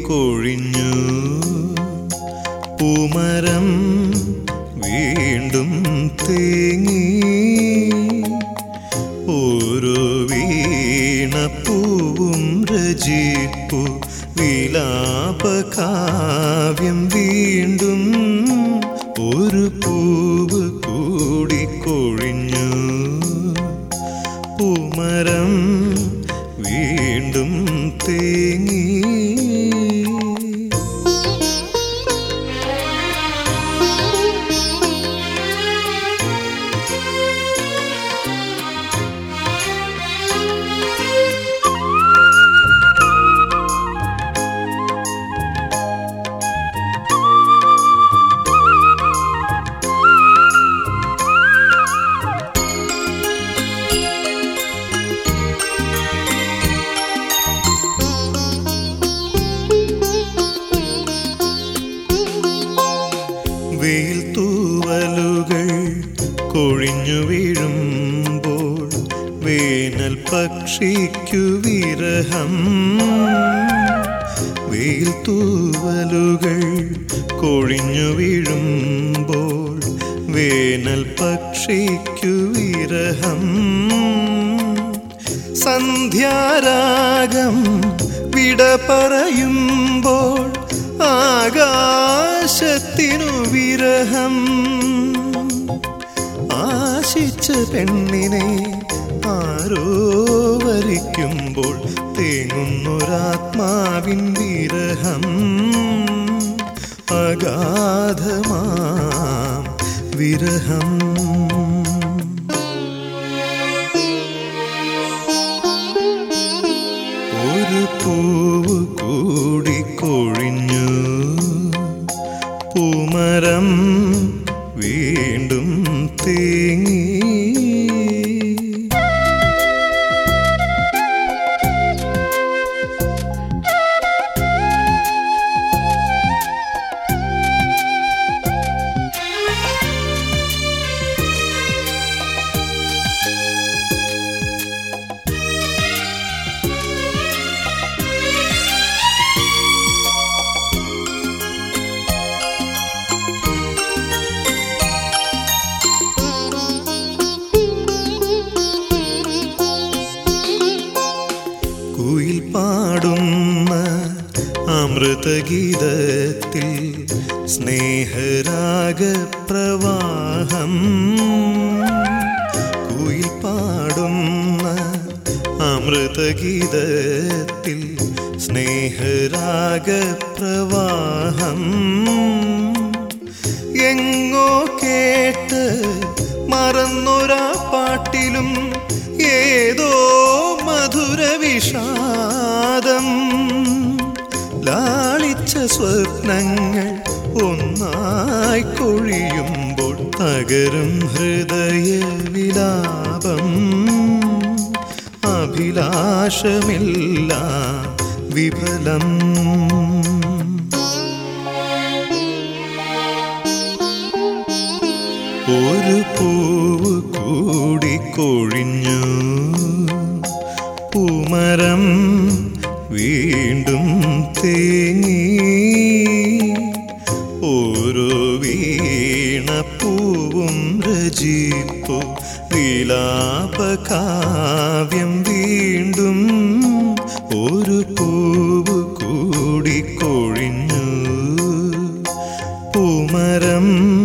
കൊഴിഞ്ഞു. പൂമരം വീണ്ടും തേങ്ങി. ഓരോ വീണപ്പൂവും രചിപ്പു വിലാപകാവ്യം വീണ്ടും. ഒരു പൂവ് കൂടി കൊഴിഞ്ഞു. പൂമരം വീണ്ടും തേങ്ങി. വെയിൽ തൂവലുകൾ കൊഴിഞ്ഞു വീഴുമ്പോൾ വേനൽ പക്ഷിക്കു വിരഹം. വെയിൽ തൂവലുകൾ കൊഴിഞ്ഞു വീഴുമ്പോൾ വേനൽ പക്ഷിക്കു വിരഹം. സന്ധ്യാരാഗം വിട പറയുമ്പോൾ ആകാശത്തിനു വിരഹം. ആശിച്ച പെണ്ണിനെ ആരോ വരിക്കുമ്പോൾ തേങ്ങുന്നൊരാത്മാവിൻ വിരഹം. അഗാധമാം വിരഹം. ഒരു പൂവ് കൂടി കൊഴിഞ്ഞു. പൂമരം വീണ്ടും തേങ്ങി. കുയിൽ പാടുന്ന അമൃതഗീതത്തിൽ സ്നേഹരാഗപ്രവാഹം. കുയിൽ പാടുന്ന അമൃതഗീതത്തിൽ സ്നേഹരാഗപ്രവാഹം. എങ്ങോ കേട്ട് മറന്നൊരാ പാട്ടിലും ഏതോ മധുരവിഷാദം. ലാളിച്ച സ്വപ്നങ്ങൾ ഒന്നായി കൊഴിയുമ്പോൾ തകരും ഹൃദയവിലാപം. അഭിലാഷമെല്ലാം വിഫലം. ഒരു പൂവ് കൂടി കൊഴിഞ്ഞു. പൂമരം വീണ്ടും തേങ്ങി. ഓരോ വീണപ്പൂവും രചിപ്പു വിലാപകാവ്യം വീണ്ടും. ഒരു പൂവ് കൂടി കൊഴിഞ്ഞു. പൂമരം